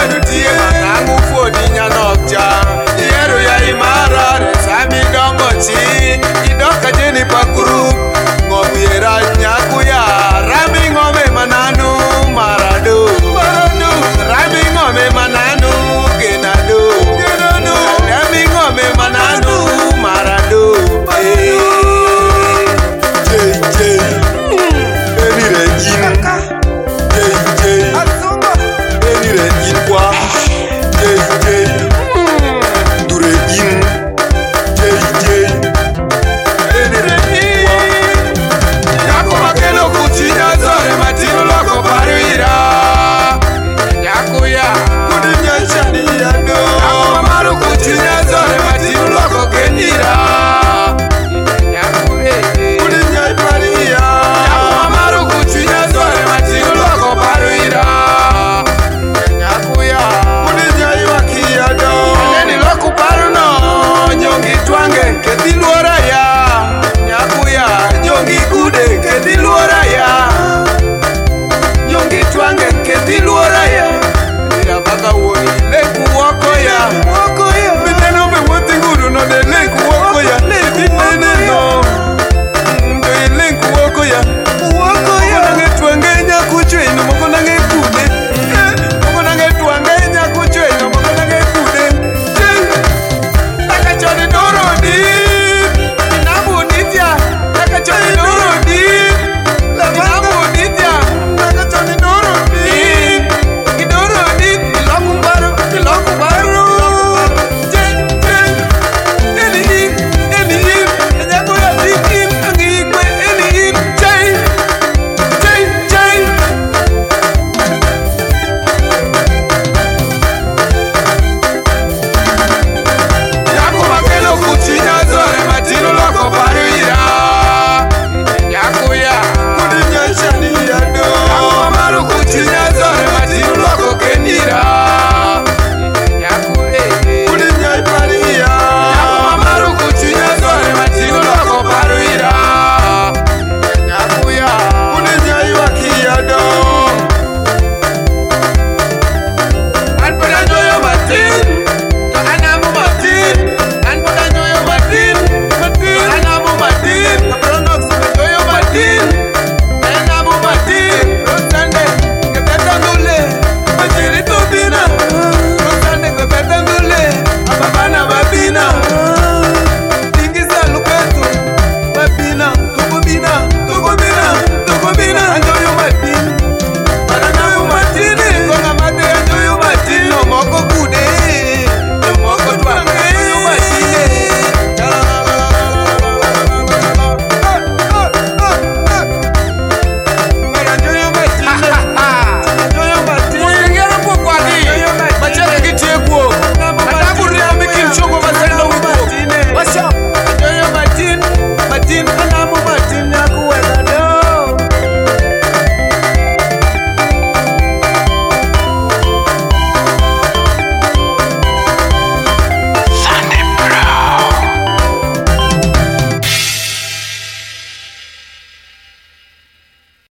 manu tie manangu fodi nyanokcha Yeru ya imara resami dongo chi Idoka jeni pakuru Ngomiera nyaku ya Rami ngome mananu maradu Rami ngome mananu genadu Rami ngome mananu maradu Jay Eni Regine Jay Eni Regine kwa Jay Du Regine Jay Eni Regine kwa Nyako makeno kuchinya zore matino loko parira Nyako ya